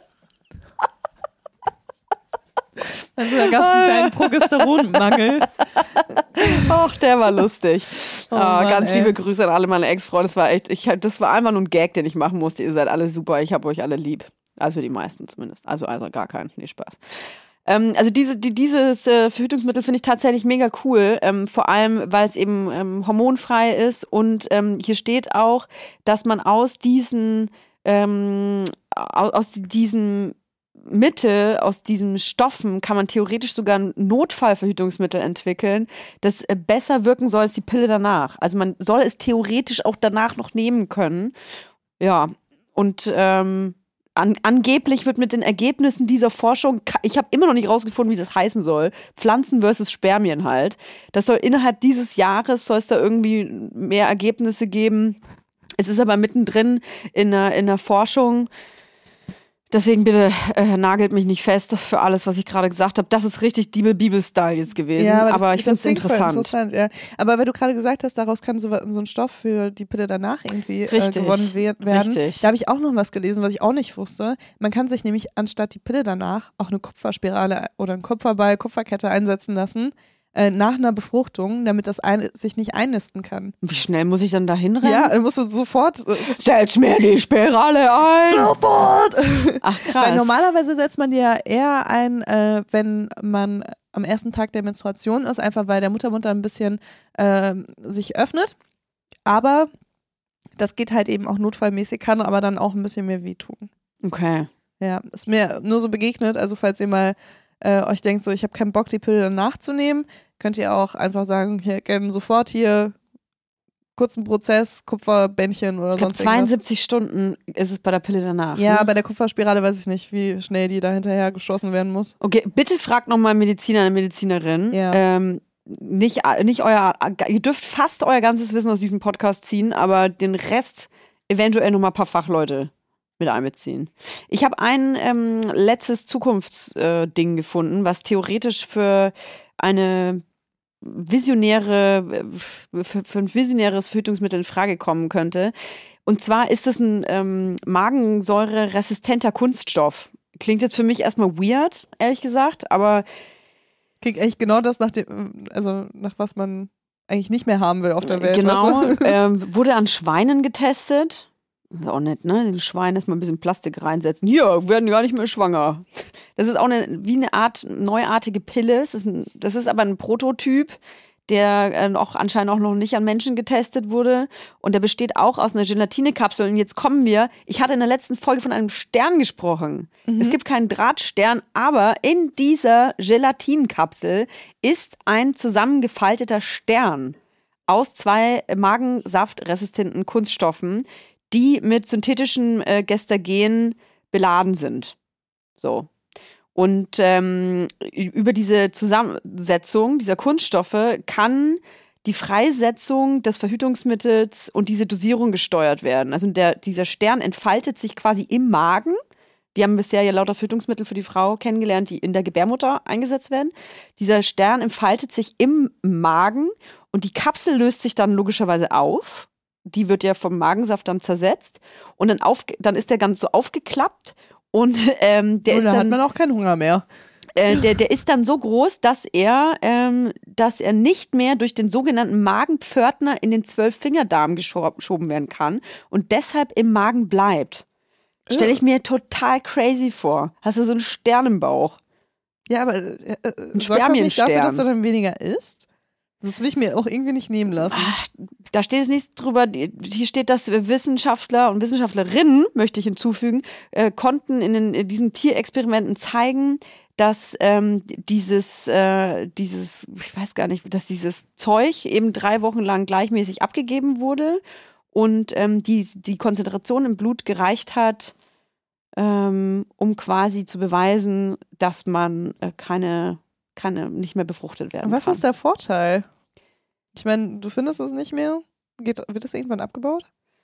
Also da gab es einen kleinen Progesteronmangel. Ach, der war lustig. Mann, ganz liebe Grüße an alle meine Ex-Freunde. Das war einfach nur ein Gag, den ich machen musste. Ihr seid alle super, ich habe euch alle lieb. Also die meisten zumindest. Also gar keinen. Nee, Spaß. Also dieses Verhütungsmittel finde ich tatsächlich mega cool. Vor allem, weil es eben hormonfrei ist. Und hier steht auch, dass man aus diesen aus diesen Stoffen kann man theoretisch sogar ein Notfallverhütungsmittel entwickeln, das besser wirken soll als die Pille danach. Also man soll es theoretisch auch danach noch nehmen können. Ja, und angeblich wird mit den Ergebnissen dieser Forschung, ich habe immer noch nicht rausgefunden, wie das heißen soll, Pflanzen versus Spermien halt. Das soll innerhalb dieses Jahres, soll es da irgendwie mehr Ergebnisse geben. Es ist aber mittendrin in der Forschung. Deswegen bitte nagelt mich nicht fest für alles, was ich gerade gesagt habe. Das ist richtig Bibel-Style jetzt gewesen. Ja, aber ich finde es interessant. Ja. Aber wenn du gerade gesagt hast, daraus kann so ein Stoff für die Pille danach irgendwie gewonnen werden. Richtig. Da habe ich auch noch was gelesen, was ich auch nicht wusste. Man kann sich nämlich anstatt die Pille danach auch eine Kupferspirale oder ein Kupferball, Kupferkette einsetzen lassen. nach einer Befruchtung, damit das sich nicht einnisten kann. Wie schnell muss ich dann da hinrennen? Ja, dann musst du sofort. Setz mir die Spirale ein! Sofort! Ach krass. Weil normalerweise setzt man dir ja eher ein, wenn man am ersten Tag der Menstruation ist, einfach weil der Muttermund dann ein bisschen sich öffnet. Aber das geht halt eben auch notfallmäßig, kann aber dann auch ein bisschen mehr wehtun. Okay. Ja, ist mir nur so begegnet. Also falls ihr mal euch denkt, so ich habe keinen Bock, die Pille dann nachzunehmen, könnt ihr auch einfach sagen, hier gerne sofort hier kurzen Prozess, Kupferbändchen oder sonst 72 Stunden ist es bei der Pille danach. Ja, ne? bei der Kupferspirale weiß ich nicht, wie schnell die da hinterher geschossen werden muss. Okay, bitte fragt nochmal Mediziner, eine Medizinerin. Ja. Nicht euer, ihr dürft fast euer ganzes Wissen aus diesem Podcast ziehen, aber den Rest eventuell nochmal ein paar Fachleute mit einbeziehen. Ich habe ein letztes Zukunftsding gefunden, was theoretisch für ein visionäres Verhütungsmittel in Frage kommen könnte. Und zwar ist es ein magensäureresistenter Kunststoff. Klingt jetzt für mich erstmal weird, ehrlich gesagt, aber Klingt eigentlich genau das nach was man eigentlich nicht mehr haben will auf der Welt. genau, weißt du? wurde an Schweinen getestet. Das ist auch nett, ne? Den Schweinen erstmal ein bisschen Plastik reinsetzen. Hier, werden gar nicht mehr schwanger. Das ist auch wie eine Art neuartige Pille. Das ist aber ein Prototyp, der auch anscheinend auch noch nicht an Menschen getestet wurde. Und der besteht auch aus einer Gelatinekapsel. Und jetzt ich hatte in der letzten Folge von einem Stern gesprochen. Es gibt keinen Drahtstern, aber in dieser Gelatinkapsel ist ein zusammengefalteter Stern aus 2 magensaftresistenten Kunststoffen, die mit synthetischen Gestagen beladen sind. So. Und über diese Zusammensetzung dieser Kunststoffe kann die Freisetzung des Verhütungsmittels und diese Dosierung gesteuert werden. Also dieser Stern entfaltet sich quasi im Magen. Wir haben bisher ja lauter Verhütungsmittel für die Frau kennengelernt, die in der Gebärmutter eingesetzt werden. Dieser Stern entfaltet sich im Magen und die Kapsel löst sich dann logischerweise auf. Die wird ja vom Magensaft dann zersetzt und dann ist der ganz so aufgeklappt und der ist dann hat man auch keinen Hunger mehr. Der ist dann so groß, dass er nicht mehr durch den sogenannten Magenpförtner in den 12-Fingerdarm geschoben werden kann und deshalb im Magen bleibt. Stelle ich mir total crazy vor. Hast du so einen Stern im Bauch? Ja, aber ein sorgt das nicht dafür, Spermienstern. dass du dann weniger isst? Das will ich mir auch irgendwie nicht nehmen lassen. Da steht es nichts drüber. Hier steht, dass Wissenschaftler und Wissenschaftlerinnen, möchte ich hinzufügen, konnten in diesen Tierexperimenten zeigen, dass dieses, ich weiß gar nicht, dass dieses Zeug eben 3 Wochen lang gleichmäßig abgegeben wurde und die Konzentration im Blut gereicht hat, um quasi zu beweisen, dass man nicht mehr befruchtet werden Was kann. ist der Vorteil? Ich meine, du findest es nicht mehr? Wird das irgendwann abgebaut?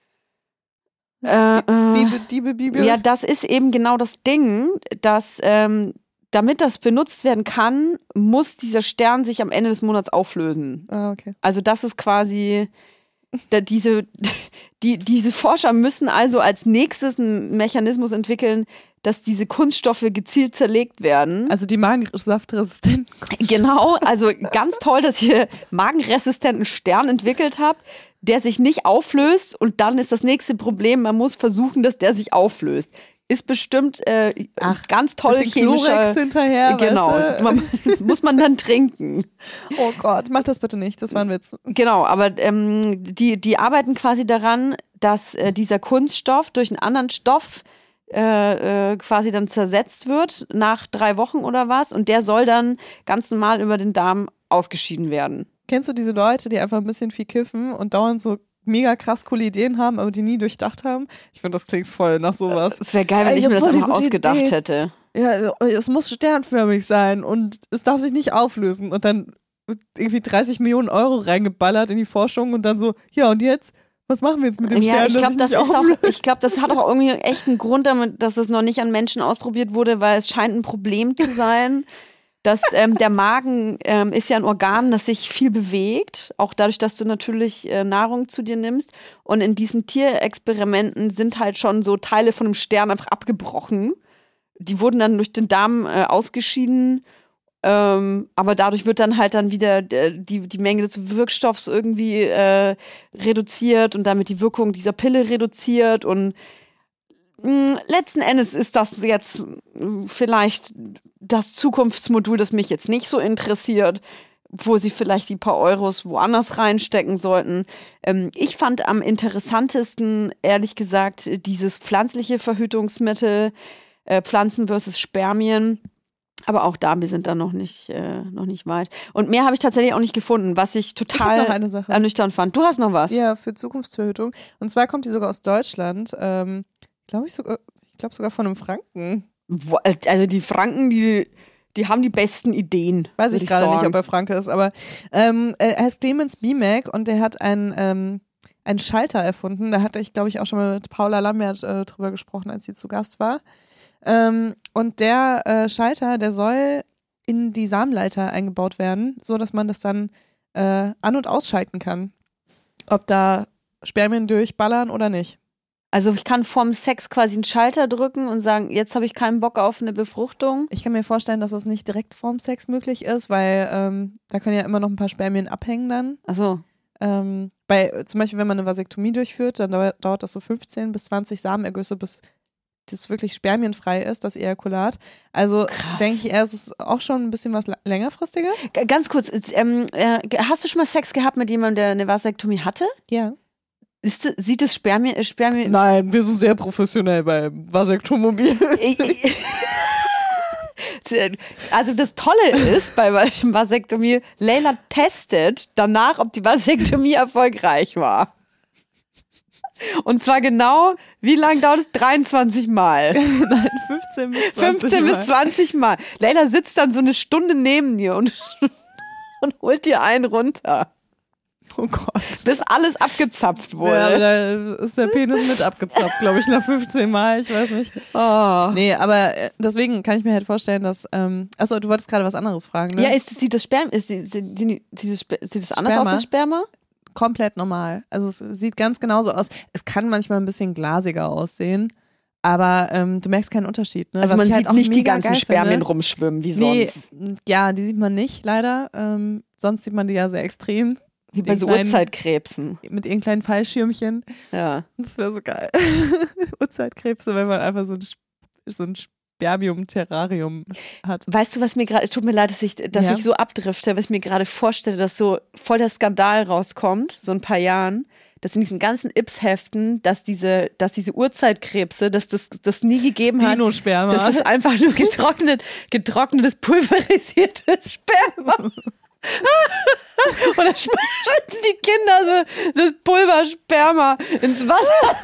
Bibel. Ja, das ist eben genau das Ding, dass damit das benutzt werden kann, muss dieser Stern sich am Ende des Monats auflösen. Ah, okay. Also das ist quasi diese Forscher müssen also als nächstes einen Mechanismus entwickeln, dass diese Kunststoffe gezielt zerlegt werden. Also die magensaftresistenten. Genau, also ganz toll, dass ihr magenresistenten Stern entwickelt habt, der sich nicht auflöst und dann ist das nächste Problem, man muss versuchen, dass der sich auflöst. Ist bestimmt ganz toll chemischer. Chlorex hinterher, Genau, muss man dann trinken. Oh Gott, mach das bitte nicht, das war ein Witz. Genau, aber die arbeiten quasi daran, dass dieser Kunststoff durch einen anderen Stoff quasi dann zersetzt wird nach 3 Wochen oder was und der soll dann ganz normal über den Darm ausgeschieden werden. Kennst du diese Leute, die einfach ein bisschen viel kiffen und dauernd so mega krass coole Ideen haben, aber die nie durchdacht haben? Ich finde, das klingt voll nach sowas. Es wäre geil, wenn ich mir das einfach ausgedacht hätte. Ja, es muss sternförmig sein und es darf sich nicht auflösen und dann irgendwie 30 Millionen Euro reingeballert in die Forschung und dann so, ja und jetzt? Was machen wir jetzt mit dem Stern? Ich glaube, das hat auch irgendwie echt einen Grund damit, dass es noch nicht an Menschen ausprobiert wurde, weil es scheint ein Problem zu sein, dass der Magen ist ja ein Organ, das sich viel bewegt, auch dadurch, dass du natürlich Nahrung zu dir nimmst. Und in diesen Tierexperimenten sind halt schon so Teile von dem Stern einfach abgebrochen. Die wurden dann durch den Darm ausgeschieden. Aber dadurch wird dann halt dann wieder die Menge des Wirkstoffs irgendwie reduziert und damit die Wirkung dieser Pille reduziert. Und letzten Endes ist das jetzt vielleicht das Zukunftsmodul, das mich jetzt nicht so interessiert, wo sie vielleicht die paar Euros woanders reinstecken sollten. Ich fand am interessantesten, ehrlich gesagt, dieses pflanzliche Verhütungsmittel, Pflanzen versus Spermien. Aber auch da, wir sind da noch nicht weit. Und mehr habe ich tatsächlich auch nicht gefunden, was ich total noch eine Sache. ernüchternd fand. Du hast noch was? Ja, für Zukunftsverhütung. Und zwar kommt die sogar aus Deutschland. Ich glaube sogar von einem Franken. Also die Franken, die haben die besten Ideen. Weiß ich gerade nicht, ob er Franke ist, aber er heißt Clemens Bimek und der hat einen Schalter erfunden. Da hatte ich, glaube ich, auch schon mal mit Paula Lambert drüber gesprochen, als sie zu Gast war. Und der Schalter, der soll in die Samenleiter eingebaut werden, so dass man das dann an- und ausschalten kann. Ob da Spermien durchballern oder nicht. Also ich kann vorm Sex quasi einen Schalter drücken und sagen, jetzt habe ich keinen Bock auf eine Befruchtung. Ich kann mir vorstellen, dass das nicht direkt vorm Sex möglich ist, weil da können ja immer noch ein paar Spermien abhängen dann. Ach so. Zum Beispiel, wenn man eine Vasektomie durchführt, dann dauert das so 15 bis 20 Samenergüsse, bis das wirklich spermienfrei ist, das Ejakulat. Also denke ich eher, es ist auch schon ein bisschen was längerfristiges. Ganz kurz, hast du schon mal Sex gehabt mit jemandem, der eine Vasektomie hatte? Ja. Sieht das Spermien? Nein, wir sind sehr professionell beim Vasektomobil. Also das Tolle ist bei Vasektomie, Leila testet danach, ob die Vasektomie erfolgreich war. Und zwar genau, wie lange dauert es? 23 Mal. Nein, 15 bis 20 Mal. 15 bis 20 Mal. Leila sitzt dann so eine Stunde neben dir und holt dir einen runter. Oh Gott. Bis alles abgezapft wurde. Ja, da ist der Penis mit abgezapft, glaube ich, nach 15 Mal, ich weiß nicht. Oh. Nee, aber deswegen kann ich mir halt vorstellen, dass, achso, du wolltest gerade was anderes fragen, ne? Ja, sieht das anders aus, das Sperma? Komplett normal. Also es sieht ganz genauso aus. Es kann manchmal ein bisschen glasiger aussehen, aber du merkst keinen Unterschied. Ne? Also Was man ich sieht halt auch nicht die mega ganzen geil Spermien finde. rumschwimmen, wie Nee, sonst. ja, die sieht man nicht, leider. Sonst sieht man die ja sehr extrem. Wie bei so Urzeitkrebsen. Mit ihren kleinen Fallschirmchen. Ja. Das wäre so geil. Urzeitkrebse, wenn man einfach so ein Spermium-Terrarium hat. Weißt du, was mir gerade, es tut mir leid, dass ich so abdrifte, was ich mir gerade vorstelle, dass so voll der Skandal rauskommt, so ein paar Jahren, dass in diesen ganzen Ips-Heften, dass diese Urzeitkrebse, dass das nie gegeben hat. Dino-Sperma. Das ist einfach nur getrocknetes, pulverisiertes Sperma. Und dann schütten die Kinder so das Pulversperma ins Wasser.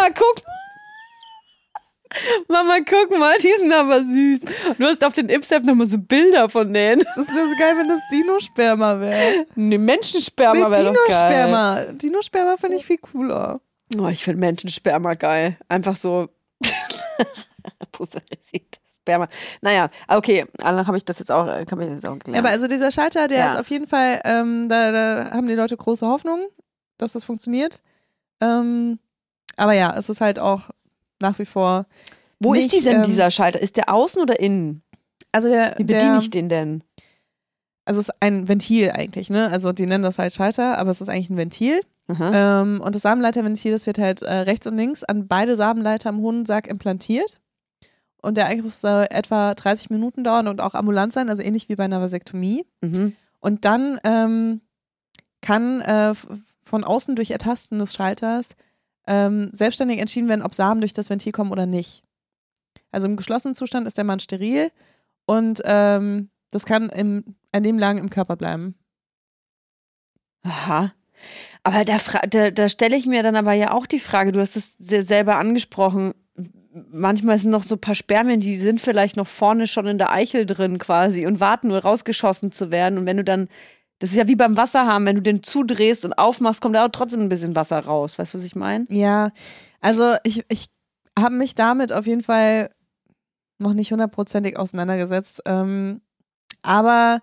Mama, guck mal, die sind aber süß. Du hast auf den Ips-Heft nochmal so Bilder von denen. Das wäre so geil, wenn das Dino-Sperma wäre. Nee, Menschensperma wäre doch geil. Dino-Sperma finde ich viel cooler. Oh, ich finde Menschensperma geil. Einfach so pulverisiertes Sperma. Naja, okay, dann habe ich das jetzt auch gelernt. Ja, aber also dieser Schalter, der ist auf jeden Fall, da haben die Leute große Hoffnung, dass das funktioniert. Aber ja, es ist halt auch nach wie vor. Wo nicht, ist denn dieser Schalter? Ist der außen oder innen? Also wie bediene ich den denn? Also es ist ein Ventil eigentlich, ne? Also die nennen das halt Schalter, aber es ist eigentlich ein Ventil. Und das Samenleiterventil, das wird halt rechts und links an beide Samenleiter im Hodensack implantiert. Und der Eingriff soll etwa 30 Minuten dauern und auch ambulant sein, also ähnlich wie bei einer Vasektomie. Und dann kann von außen durch Ertasten des Schalters selbstständig entschieden werden, ob Samen durch das Ventil kommen oder nicht. Also im geschlossenen Zustand ist der Mann steril und das kann ein Leben lang im Körper bleiben. Aha. Aber da stelle ich mir dann aber ja auch die Frage, du hast es selber angesprochen, manchmal sind noch so ein paar Spermien, die sind vielleicht noch vorne schon in der Eichel drin quasi und warten nur rausgeschossen zu werden. Und wenn du dann, das ist ja wie beim Wasserhahn, wenn du den zudrehst und aufmachst, kommt da auch trotzdem ein bisschen Wasser raus. Weißt du, was ich meine? Ja, also ich habe mich damit auf jeden Fall noch nicht 100%ig auseinandergesetzt. Aber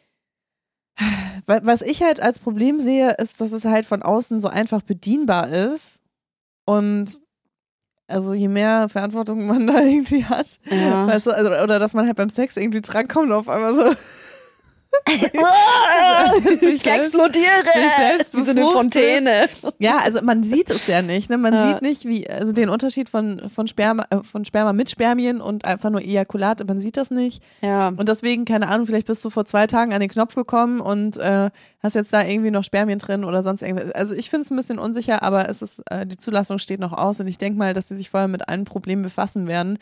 was ich halt als Problem sehe, ist, dass es halt von außen so einfach bedienbar ist. Und also je mehr Verantwortung man da irgendwie hat, weißt du, also, oder dass man halt beim Sex irgendwie drankommt und auf einmal so Ich explodiere. Wie so eine Fontäne. Ja, also man sieht es ja nicht. Ne? Man sieht nicht, wie, also den Unterschied von Sperma mit Spermien und einfach nur Ejakulat, man sieht das nicht. Ja. Und deswegen, keine Ahnung, vielleicht bist du vor 2 Tagen an den Knopf gekommen und hast jetzt da irgendwie noch Spermien drin oder sonst irgendwas. Also ich finde es ein bisschen unsicher, aber es ist, die Zulassung steht noch aus und ich denke mal, dass sie sich vorher mit allen Problemen befassen werden.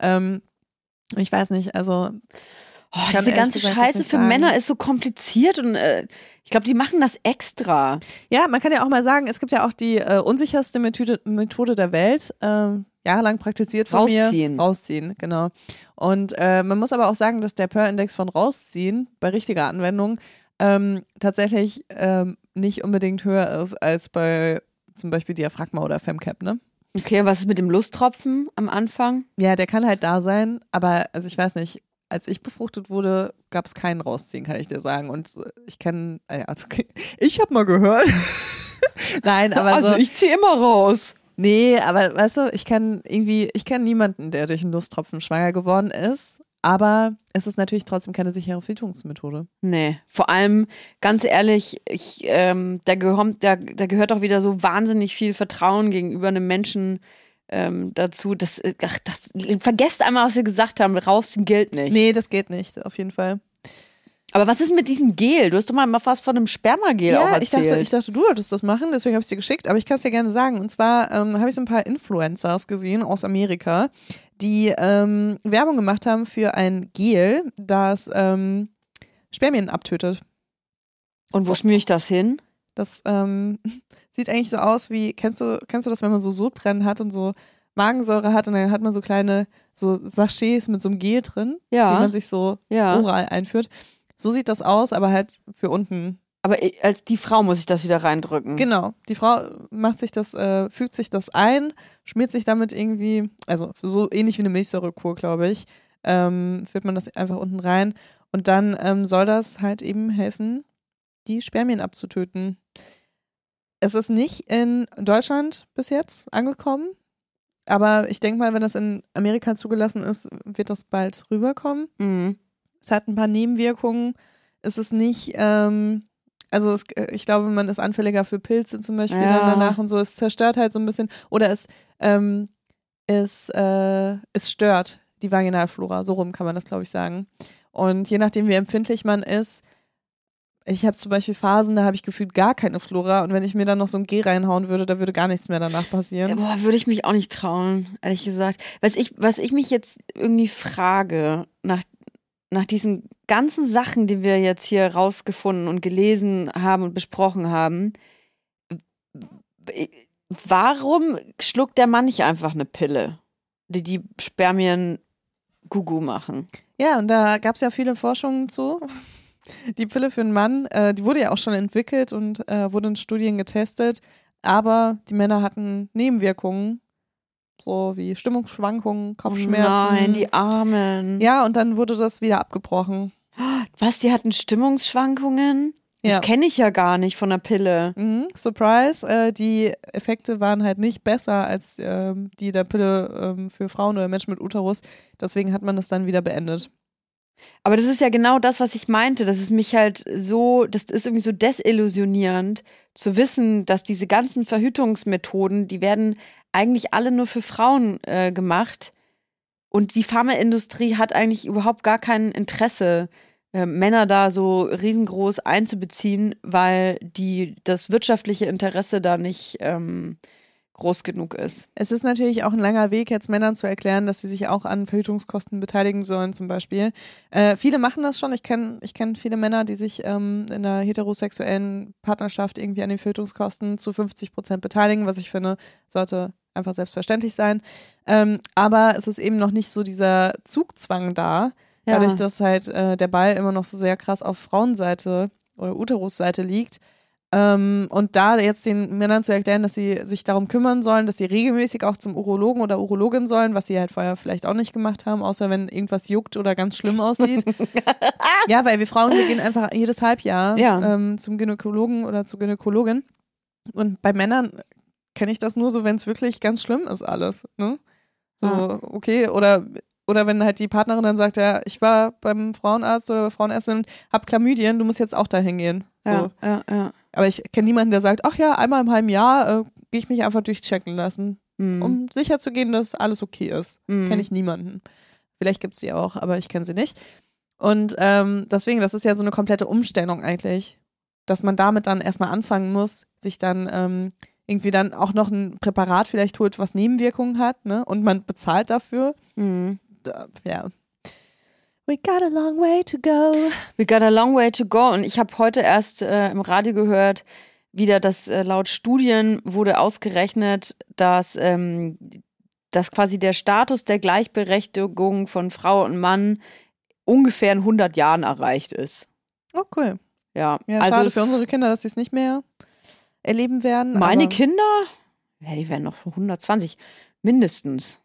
Ich weiß nicht, also diese ganze Scheiße für Männer ist so kompliziert und ich glaube, die machen das extra. Ja, man kann ja auch mal sagen, es gibt ja auch die unsicherste Methode der Welt, jahrelang praktiziert von mir. Rausziehen, genau. Und man muss aber auch sagen, dass der Pearl-Index von Rausziehen bei richtiger Anwendung tatsächlich nicht unbedingt höher ist als bei zum Beispiel Diaphragma oder Femcap, ne? Okay, was ist mit dem Lusttropfen am Anfang? Ja, der kann halt da sein, aber also ich weiß nicht, als ich befruchtet wurde, gab es keinen Rausziehen, kann ich dir sagen. Und ich kenne, okay. Ich habe mal gehört. Nein, aber also ich ziehe immer raus. Nee, aber weißt du, ich kenne niemanden, der durch einen Lusttropfen schwanger geworden ist. Aber es ist natürlich trotzdem keine sichere Verhütungsmethode. Nee, vor allem, ganz ehrlich, da gehört auch wieder so wahnsinnig viel Vertrauen gegenüber einem Menschen dazu. Vergesst einmal, was wir gesagt haben, rausziehen gilt nicht. Nee, das geht nicht, auf jeden Fall. Aber was ist mit diesem Gel? Du hast doch mal fast von einem Spermagel auch erzählt. Ja, ich dachte, du wolltest das machen, deswegen habe ich es dir geschickt. Aber ich kann es dir gerne sagen. Und zwar habe ich so ein paar Influencers gesehen aus Amerika, die Werbung gemacht haben für ein Gel, das Spermien abtötet. Und wo schmiere ich das hin? Das sieht eigentlich so aus wie, kennst du das, wenn man so Sodbrennen hat und so Magensäure hat und dann hat man so kleine so Sachets mit so einem Gel drin, die man sich so oral einführt. So sieht das aus, aber halt für unten. Aber als die Frau muss ich das wieder reindrücken. Genau, die Frau fügt sich das ein, schmiert sich damit irgendwie, also so ähnlich wie eine Milchsäurekur, glaube ich, führt man das einfach unten rein und dann soll das halt eben helfen, die Spermien abzutöten. Es ist nicht in Deutschland bis jetzt angekommen, aber ich denke mal, wenn das in Amerika zugelassen ist, wird das bald rüberkommen. Mhm. Es hat ein paar Nebenwirkungen. Es ist nicht, ich glaube, man ist anfälliger für Pilze zum Beispiel dann danach und so. Es zerstört halt so ein bisschen oder es stört die Vaginalflora. So rum kann man das, glaube ich, sagen. Und je nachdem, wie empfindlich man ist, ich habe zum Beispiel Phasen, da habe ich gefühlt gar keine Flora und wenn ich mir dann noch so ein G reinhauen würde, da würde gar nichts mehr danach passieren. Ja, boah, würde ich mich auch nicht trauen, ehrlich gesagt. Was ich mich jetzt irgendwie frage, nach diesen ganzen Sachen, die wir jetzt hier rausgefunden und gelesen haben und besprochen haben, warum schluckt der Mann nicht einfach eine Pille, die Spermien Gugu machen? Ja, und da gab es ja viele Forschungen zu. Die Pille für einen Mann, die wurde ja auch schon entwickelt und wurde in Studien getestet, aber die Männer hatten Nebenwirkungen, so wie Stimmungsschwankungen, Kopfschmerzen. Oh nein, die Armen. Ja, und dann wurde das wieder abgebrochen. Was, die hatten Stimmungsschwankungen? Das kenne ich ja gar nicht von der Pille. Surprise, die Effekte waren halt nicht besser als die der Pille für Frauen oder Menschen mit Uterus. Deswegen hat man das dann wieder beendet. Aber das ist ja genau das, was ich meinte. Das ist irgendwie so desillusionierend zu wissen, dass diese ganzen Verhütungsmethoden, die werden eigentlich alle nur für Frauen gemacht. Und die Pharmaindustrie hat eigentlich überhaupt gar kein Interesse, Männer da so riesengroß einzubeziehen, weil das wirtschaftliche Interesse da nicht groß genug ist. Es ist natürlich auch ein langer Weg, jetzt Männern zu erklären, dass sie sich auch an Verhütungskosten beteiligen sollen zum Beispiel. Viele machen das schon. Ich kenn viele Männer, die sich in einer heterosexuellen Partnerschaft irgendwie an den Verhütungskosten zu 50% beteiligen, was ich finde, sollte einfach selbstverständlich sein. Aber es ist eben noch nicht so dieser Zugzwang da, dadurch, dass halt der Ball immer noch so sehr krass auf Frauenseite oder Uterusseite liegt. Und da jetzt den Männern zu erklären, dass sie sich darum kümmern sollen, dass sie regelmäßig auch zum Urologen oder Urologin sollen, was sie halt vorher vielleicht auch nicht gemacht haben, außer wenn irgendwas juckt oder ganz schlimm aussieht. Ja, weil wir Frauen, wir gehen einfach jedes Halbjahr zum Gynäkologen oder zur Gynäkologin. Und bei Männern kenne ich das nur so, wenn es wirklich ganz schlimm ist alles. Ne? So, okay, oder oder wenn halt die Partnerin dann sagt, ja, ich war beim Frauenarzt oder bei Frauenärztin, hab Chlamydien, du musst jetzt auch dahin gehen. So. Ja. Aber ich kenne niemanden, der sagt, ach ja, einmal im halben Jahr gehe ich mich einfach durchchecken lassen, um sicher zu gehen, dass alles okay ist. Kenne ich niemanden. Vielleicht gibt es die auch, aber ich kenne sie nicht. Und deswegen, das ist ja so eine komplette Umstellung eigentlich, dass man damit dann erstmal anfangen muss, sich dann irgendwie dann auch noch ein Präparat vielleicht holt, was Nebenwirkungen hat, ne? Und man bezahlt dafür. Ja. We got a long way to go. We got a long way to go. Und ich habe heute erst im Radio gehört, wieder, dass laut Studien wurde ausgerechnet, dass quasi der Status der Gleichberechtigung von Frau und Mann ungefähr in 100 Jahren erreicht ist. Oh, cool. Ja, Ja, also schade für unsere Kinder, dass sie es nicht mehr erleben werden. Meine aber Kinder, ja, die werden noch 120, mindestens.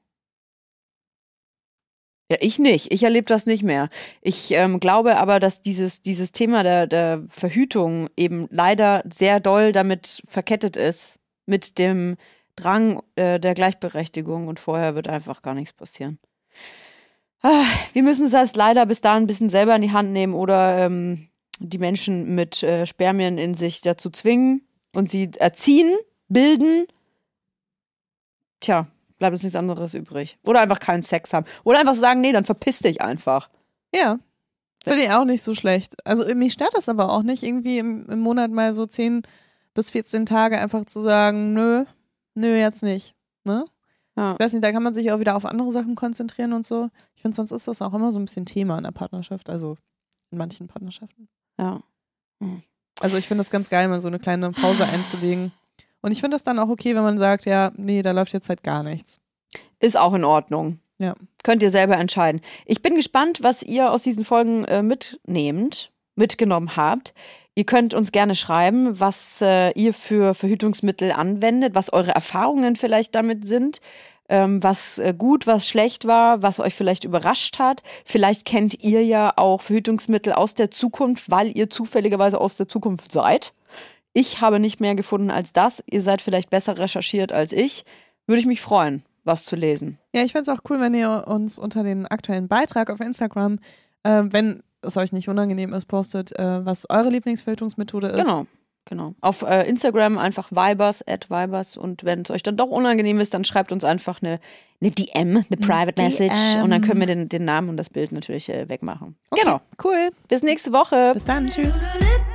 Ja, ich nicht. Ich erlebe das nicht mehr. Ich glaube aber, dass dieses Thema der Verhütung eben leider sehr doll damit verkettet ist, mit dem Drang der Gleichberechtigung und vorher wird einfach gar nichts passieren. Wir müssen es leider bis dahin ein bisschen selber in die Hand nehmen oder die Menschen mit Spermien in sich dazu zwingen und sie erziehen, bilden. Tja, bleibt uns nichts anderes übrig. Oder einfach keinen Sex haben. Oder einfach sagen, nee, dann verpiss dich einfach. Ja, finde ich auch nicht so schlecht. Also mich stört das aber auch nicht, irgendwie im Monat mal so 10 bis 14 Tage einfach zu sagen, nö, jetzt nicht. Ne? Ja. Ich weiß nicht, da kann man sich auch wieder auf andere Sachen konzentrieren und so. Ich finde, sonst ist das auch immer so ein bisschen Thema in der Partnerschaft, also in manchen Partnerschaften. Ja. Also ich finde das ganz geil, mal so eine kleine Pause einzulegen. Und ich finde das dann auch okay, wenn man sagt, ja, nee, da läuft jetzt halt gar nichts. Ist auch in Ordnung. Ja. Könnt ihr selber entscheiden. Ich bin gespannt, was ihr aus diesen Folgen mitgenommen habt. Ihr könnt uns gerne schreiben, was ihr für Verhütungsmittel anwendet, was eure Erfahrungen vielleicht damit sind, was gut, was schlecht war, was euch vielleicht überrascht hat. Vielleicht kennt ihr ja auch Verhütungsmittel aus der Zukunft, weil ihr zufälligerweise aus der Zukunft seid. Ich habe nicht mehr gefunden als das. Ihr seid vielleicht besser recherchiert als ich. Würde ich mich freuen, was zu lesen. Ja, ich fände es auch cool, wenn ihr uns unter den aktuellen Beitrag auf Instagram, wenn es euch nicht unangenehm ist, postet, was eure Lieblingsverhütungsmethode ist. Genau. Auf Instagram einfach @vibers und wenn es euch dann doch unangenehm ist, dann schreibt uns einfach eine DM, eine Private Message und dann können wir den Namen und das Bild natürlich wegmachen. Okay, Genau. Cool. Bis nächste Woche. Bis dann. Tschüss.